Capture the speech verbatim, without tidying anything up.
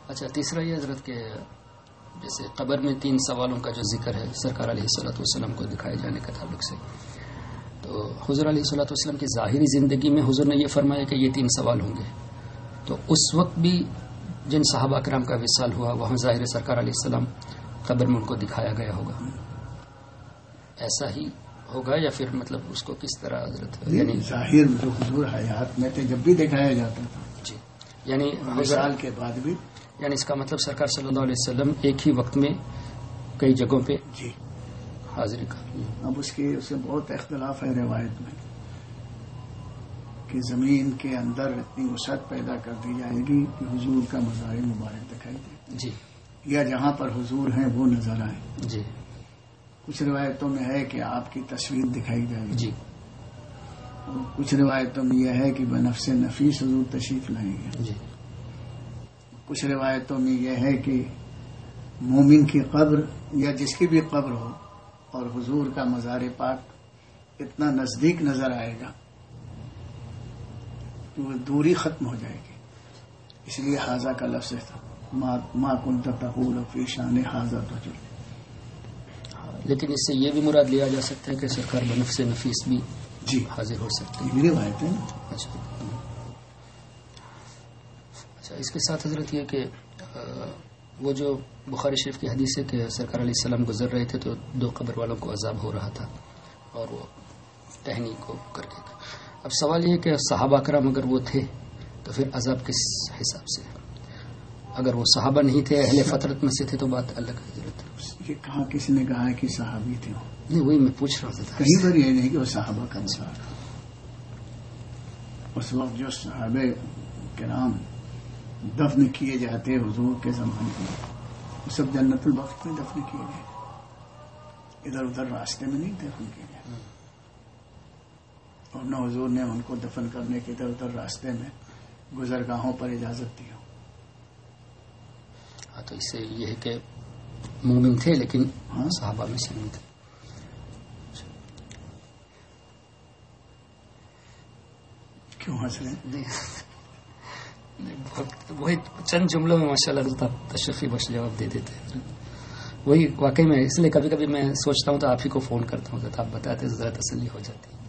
اچھا، تیسرا یہ حضرت کہ جیسے قبر میں تین سوالوں کا جو ذکر ہے سرکار علیہ الصلوۃ والسلام کو دکھائے جانے کے تعلق سے، تو حضور علیہ الصلوۃ والسلام کی ظاہری زندگی میں حضور نے یہ فرمایا کہ یہ تین سوال ہوں گے، تو اس وقت بھی جن صحابہ کرام کا وصال ہوا وہاں ظاہر سرکار علیہ السلام قبر میں ان کو دکھایا گیا ہوگا، ایسا ہی ہوگا یا پھر مطلب اس کو کس طرح حضرت؟ یعنی ظاہر جو حضور حیات میں تھے جب بھی دکھایا جاتا تھا جی، یعنی وصال کے بعد بھی، یعنی اس کا مطلب سرکار صلی اللہ علیہ وسلم ایک ہی وقت میں کئی جگہوں پہ جی حاضری کا۔ اب اس کے اس سے بہت اختلاف ہے روایت میں کہ زمین کے اندر اتنی وسعت پیدا کر دی جائے گی کہ حضور کا مزار مبارک دکھائی دے جی، یا جہاں پر حضور ہیں وہ نظر آئے۔ جی کچھ روایتوں میں ہے کہ آپ کی تصویر دکھائی جائے گی، جی اور کچھ روایتوں میں یہ ہے کہ بنفس نفیس حضور تشریف لائیں گے، جی کچھ روایتوں میں یہ ہے کہ مومن کی قبر یا جس کی بھی قبر ہو اور حضور کا مزار پاک اتنا نزدیک نظر آئے گا کہ وہ دوری ختم ہو جائے گی، اس لیے حاضہ کا لفظ تھا ما کنت تقول فی شان حاضہ رجل۔ لیکن اس سے یہ بھی مراد لیا جا سکتا ہے کہ سرکار بنفس نفیس بھی جی حاضر ہو سکتے یہ بھی روایت ہے نا۔ اچھا اچھا اس کے ساتھ حضرت یہ کہ وہ جو بخاری شریف کی حدیث ہے کہ سرکار علیہ السلام گزر رہے تھے تو دو قبر والوں کو عذاب ہو رہا تھا اور وہ ٹہنی کو کر کے تھا۔ اب سوال یہ ہے کہ صحابہ کرام اگر وہ تھے تو پھر عذاب کس حساب سے؟ اگر وہ صحابہ نہیں تھے اہل فترت میں سے تھے تو بات الگ ہے حضرت۔ یہ کہاں کسی نے کہا ہے کہ صحابی تھے؟ نہیں وہی میں پوچھ رہا تھا، کہیں پر یہ نہیں کہ وہ صحابہ کا مسئلہ تھا۔ اس وقت جو صحابہ کرام دفن کیے جاتے حضور کے زمانے میں وہ سب جنت البقیع میں دفن کیے گئے، ادھر ادھر راستے میں نہیں دفن کیے گئے، اور نہ حضور نے ان کو دفن کرنے کے ادھر ادھر راستے میں گزرگاہوں پر اجازت دی ہو۔ ہاں تو اس سے یہ ہے کہ مومن تھے لیکن ہاں صحابہ میں سے نہیں تھے۔ کیوں ہنس رہے ہیں؟ وہی چند جملوں میں ماشاء اللہ تشریفی بخش جواب دے دیتے ہیں، وہی واقعی میں اس لیے کبھی کبھی میں سوچتا ہوں تو آپ ہی کو فون کرتا ہوں تو آپ بتاتے ذرا تسلی ہو جاتی ہے۔